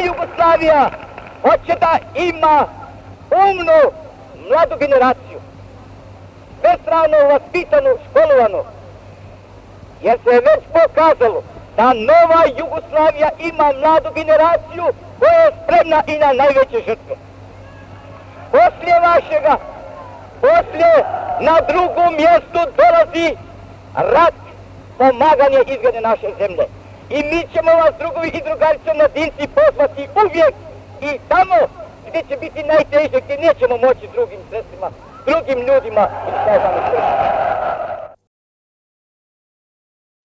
Jugoslavija hoće da ima umnu mladu generaciju, bespravno vaspitanu, školovanu, jer se je već pokazalo da nova Jugoslavija ima mladu generaciju koja je spremna i na najveće žrtve. Poslije vašega, na drugom mjestu dolazi rat, pomaganje izgrade naše zemlje. I mi ćemo vas, drugovi i drugarice mladinci, pozvati uvijek i tamo gdje će biti najteže, gdje nećemo moći drugim sredstvima, drugim ljudima i šta znam.